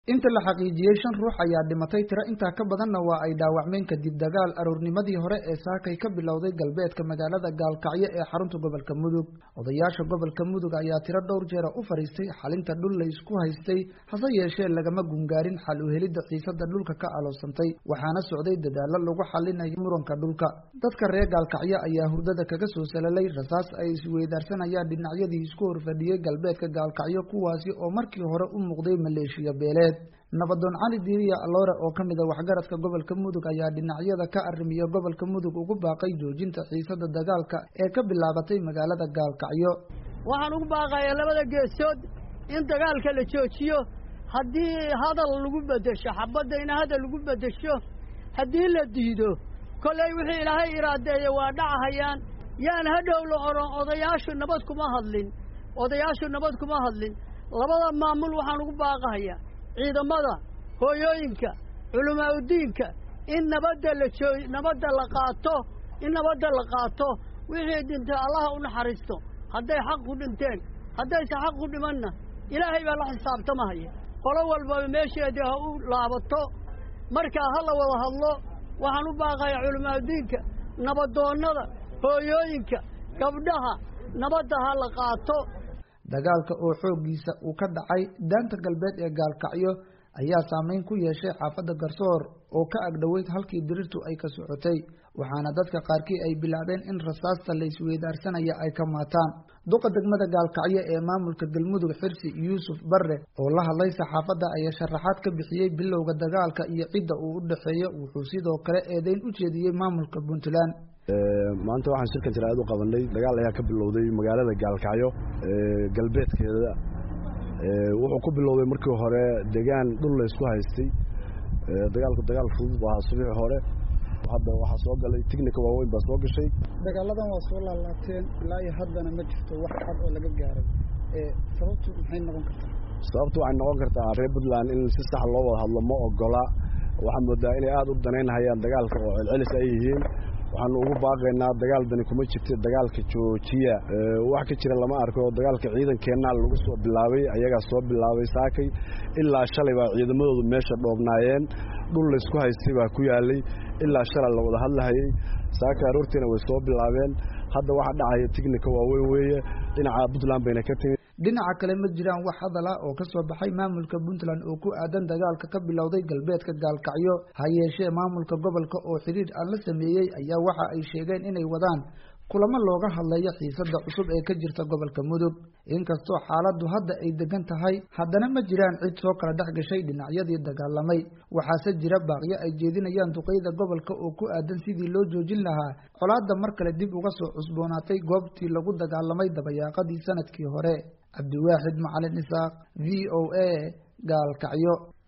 inta la xaqiijiyay 5 ruux ayaa dhimatay tiro inta ka badanna waa ay dhaawacmeen kadib dagaal aroornimadii hore ee saakay ka bilowday galbeedka magaalada Gaalkacyo ee xarunta gobolka Mudug. Odayaasha gobolka Mudug ayaa tiro dhowr jeer u fariistay xalinta dhul la isku haystay hase yeeshee lagama gungaarin xal u helidda xiisada dhulka ka aloosantay waxaana socday dadaalo lagu xalinayo muranka dhulka. Dadka reer Gaalkacyo ayaa hurdada kaga soo salalay rasaas ay isweydaarsanayaan dhinacyadii isku horfadhiyay galbeedka Gaalkacyo kuwaasi oo markii hore u muuqday maleeshiya beeleed. Nabadoon Cali Diiriya Aloore oo ka mid ah waxgaradka gobolka Mudug ayaa dhinacyada ka arrimiya gobolka Mudug ugu baaqay joojinta xiisada dagaalka ee ka bilaabatay magaalada Gaalkacyo. Waxaan ugu baaqayaa labada geesood in dagaalka la joojiyo haddii hadal lagu bedesho xabadayna hadal lagu bedesho haddii la diido kolay wixii Ilaahay iraadeeyay waa dhacayaan yaan hadhow la oran odayaashu nabad kuma hadlin labada maamul waxaan ugu baaqayaa ciidamada hooyooyinka culumaadudiinka in nabadda la qaato wixii dhintay Allah u naxariisto hadday xaq u dhinteen haddayse xaq u dhimanna Ilaahay baa la xisaabtamaya qolo walba meesheeda ha u laabato marka ha la wada hadlo waxaan u baaqayaa culumaadudiinka nabadoonnada hooyooyinka gabdhaha nabadda ha la qaato. Dagaalka oo xoogiisa uu ka dhacay daanta galbeed ee Gaalkacyo ayaa saameyn ku yeeshay xaafadda Garsoor oo ka agdhaweyd halkii dirirtu ay ka socotay waxaana dadka qaarkii ay bilaabeen in rasaasta la isweydaarsanaya ay ka maataan. Duqa degmada Gaalkacyo ee maamulka Galmudug Xirsi Yuusuf Barre oo la hadlay saxaafadda ayaa sharaxaad ka bixiyay bilowga dagaalka iyo cidda uu u dhaxeeyo wuxuu sidoo kale eedeyn u jeediyay maamulka Puntland. maanta waxaan shirkan jiraad u qabanay dagaal ayaa ka bilowday magaalada Gaalkacyo galbeedkeeda wuxuu ku bilowday markii hore deegaan dhul la isku haystay dagaal fudud waa subax hore hadda waxa soo galay technical waaweyn baa soo gashay dagaaladan waa soo laalaateen ilaa iyo haddana ma jirto wax xad oo laga gaaray sababtu maxay noqon kartaa waxay noqon kartaa reer Puntland in si sax loo wada hadlo ma ogola waxaan moodaa inay aad u daneynayaan dagaalka oo celcelis ay yihiin waxaan ugu baaqaynaa dagaal dani kuma jirto dagaalka joojiya wax ka jira lama arko dagaalka ciidankeena lagu soo bilaabay ayaga soo bilaabay saakay ilaa shalay baa ciidamadoodu meesha dhoobnaayeen dhul la isku haystay baa ku yaalay ilaa shalay la wada hadlayay saaka aroortiina way soo bilaabeen hadda waxa dhacaya technical waaweyn weeye dhinaca Puntland bayna ka timid. Dhinaca kale ma jiraan wax hadal ah oo ka soo baxay maamulka Puntland oo ku aadan dagaalka ka bilowday galbeedka Gaalkacyo ha yeeshee maamulka gobolka oo xiriir aan la sameeyay ayaa waxa ay sheegeen inay wadaan kulamo looga hadlayo xiisada cusub ee ka jirta gobolka Mudug inkastoo xaaladdu hadda ay degan tahay haddana ma jiraan cid soo kala dhex gashay dhinacyadii dagaalamay waxaase jira baaqyo ay jeedinayaan duqeyda gobolka oo ku aadan sidii loo joojin lahaa colaadda mar kale dib uga soo cusboonaatay goobtii lagu dagaalamay dabayaaqadii sanadkii hore. Cabdiwaaxid Macalin Isaaq VOA Gaalkacyo.